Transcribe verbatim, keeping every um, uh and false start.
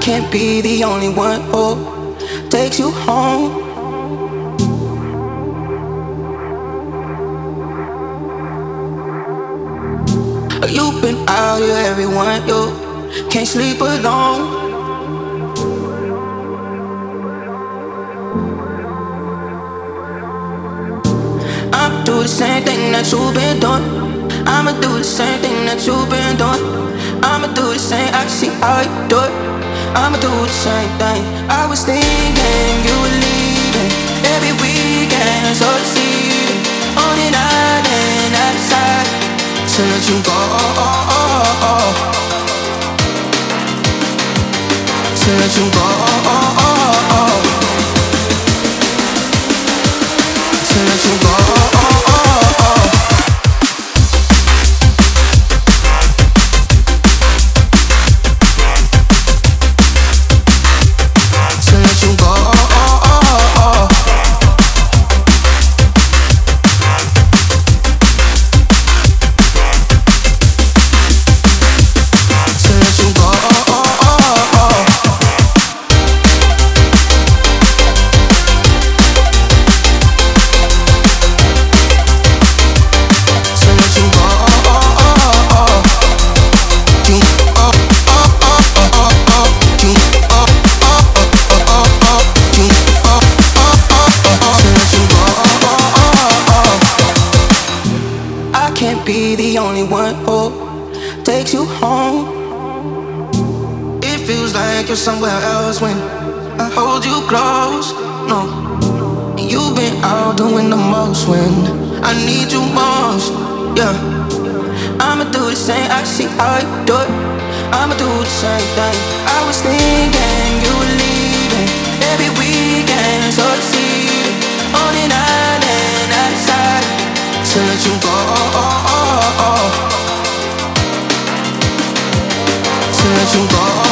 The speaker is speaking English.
can't be the only one who takes you home. You've been out here, everyone, you can't sleep alone. I'ma do the same thing that you've been doing. I'ma do the same thing that you've been doing. I'ma do the same, I see how you do it. I'ma do the same thing. I was thinking you were leaving every weekend, so deceiving. On an island outside to let you go, to let you go, to let you go. Can't be the only one who takes you home. It feels like you're somewhere else when I hold you close. No, you've been out doing the most when I need you most. Yeah, I'ma do the same. I see how you do it. I'ma do the same thing. I was thinking you were leaving every weekend, so deceiving. On an island outside to let you go, to let you go.